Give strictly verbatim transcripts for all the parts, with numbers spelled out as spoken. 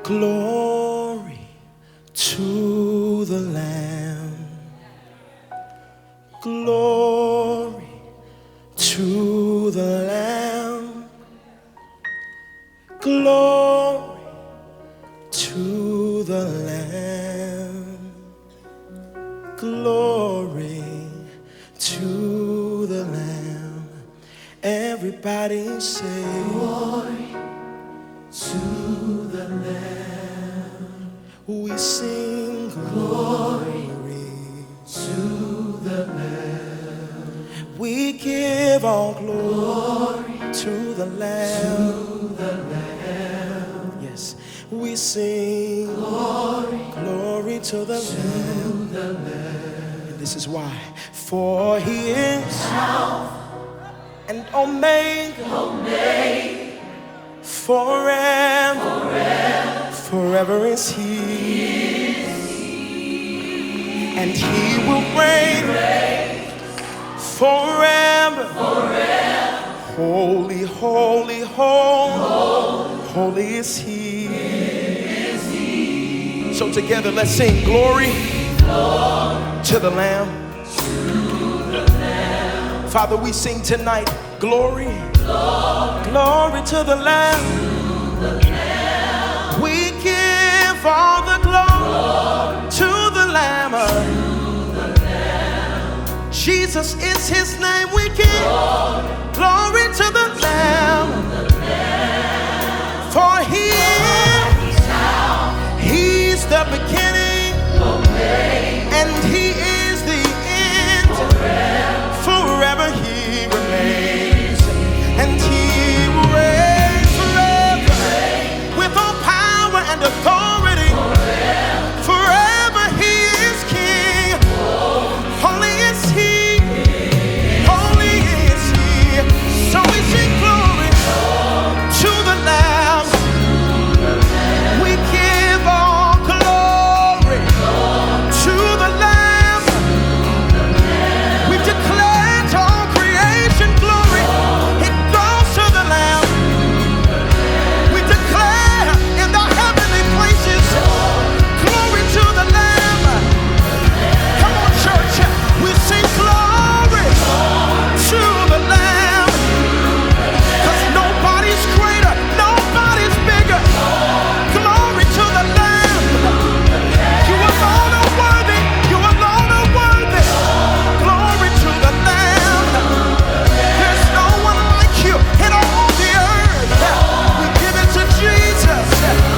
Glory to the Lamb. Glory to the Lamb. Glory to the Lamb. Glory to the Lamb. Everybody say, glory to the Lamb. We sing glory to the Lamb. We give all glory to the Lamb. To the Lamb. Yes, we sing glory, glory to the to Lamb. The Lamb. And this is why, for He is Alpha and Omega, Omega. Forever, forever, forever is He, is he. And He will reign, reign forever, forever. Holy, holy, holy, holy, holy is He. is he. So together let's sing glory, glory to the Lamb. To the Lamb. Father, we sing tonight glory. Glory, glory to the Lamb. To the Lamb. We give all the glory, glory to the Lamb. To the Lamb. Jesus is His name. We give glory, glory to the Lamb. To the Lamb. For He is, He's the beginning, Omega. And He is the end. Forever, forever He remains. And He will reign forever with all power and authority. Forever He is King. Holy is He. Holy is He. So we sing glory to the Lamb. We give all glory to the Lamb. We've declared all creation glory. It goes to the Lamb. We declare in the heavenly places glory to the Lamb. Come on, church. We sing glory to the Lamb. Because nobody's greater, nobody's bigger. Glory to the Lamb. You alone are worthy. You alone are worthy. Glory to the Lamb. There's no one like you in all the earth. We give it to Jesus.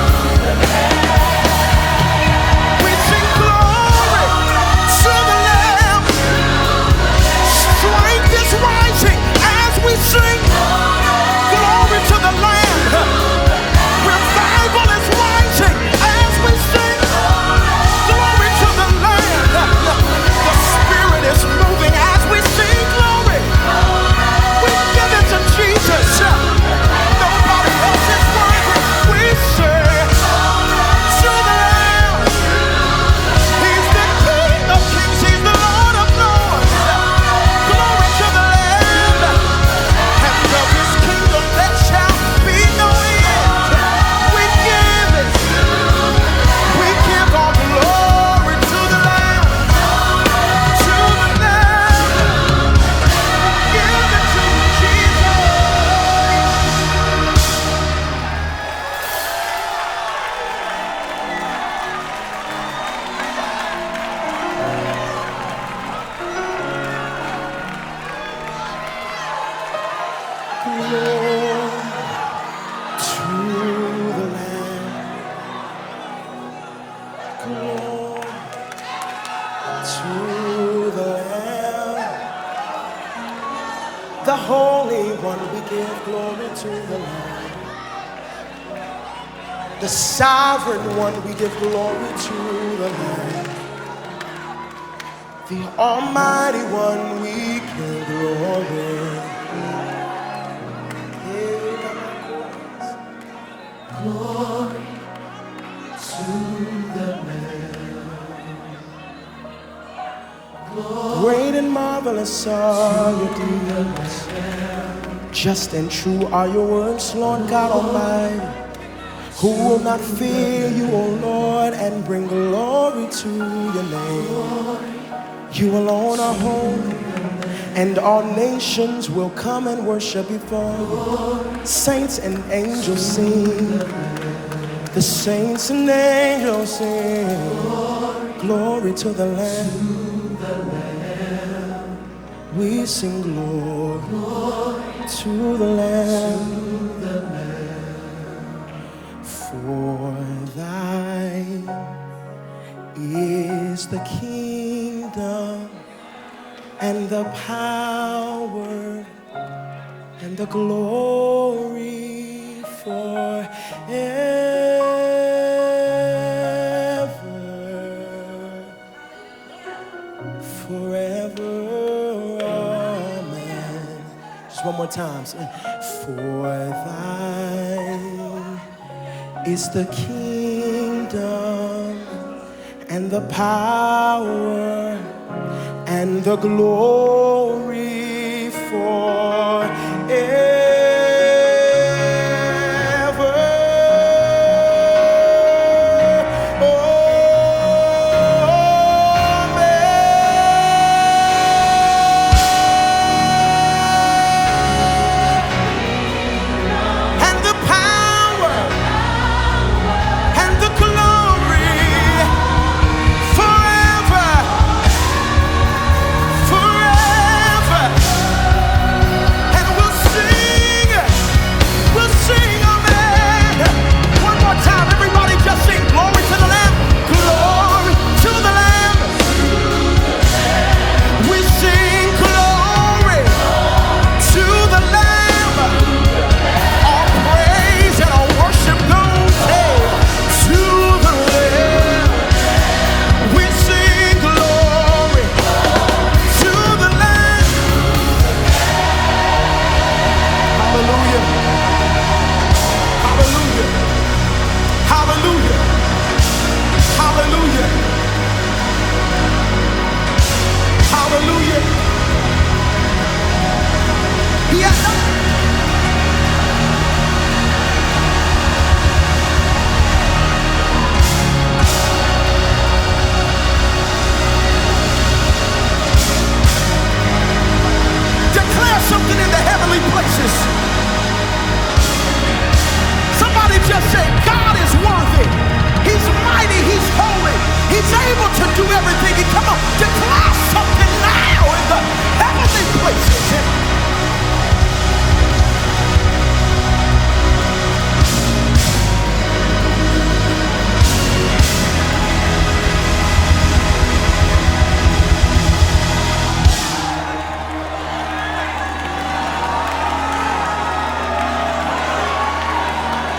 We sing glory to the Lamb. Strength is rising as we sing glory to the Lamb. Revival is rising as we sing glory to the Lamb. The Spirit is moving as we sing glory. We give it to Jesus. Nobody else is worthy. We sing to the Lamb. He's the King of kings. He's the Lord of lords. Glory to the Lamb. And of His kingdom there shall be no end. We give it. We give all glory to the Lamb. To the Lamb. Give it to Jesus. Glory to the Lamb. Glory to the Lamb. The Holy One, we give glory to the Lamb. The Sovereign One, we give glory to the Lamb. The Almighty One, we give glory. Glory to the Lamb. Great and marvelous are your deeds. Just and true are your words, Lord God Almighty. Who will not fear you, O Lord, and bring glory to your name? You alone are holy, and all nations will come and worship before you. Saints and angels sing, the saints and angels sing, glory to the Lamb. We sing glory to the Lamb. For thine is the kingdom and the power and the glory forever. Forever. Amen. Just one more time. For thine is the kingdom and the power and the glory forever.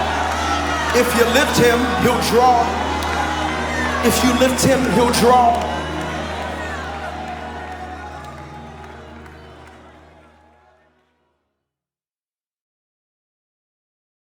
If you lift him, he'll draw. If you lift him, he'll draw.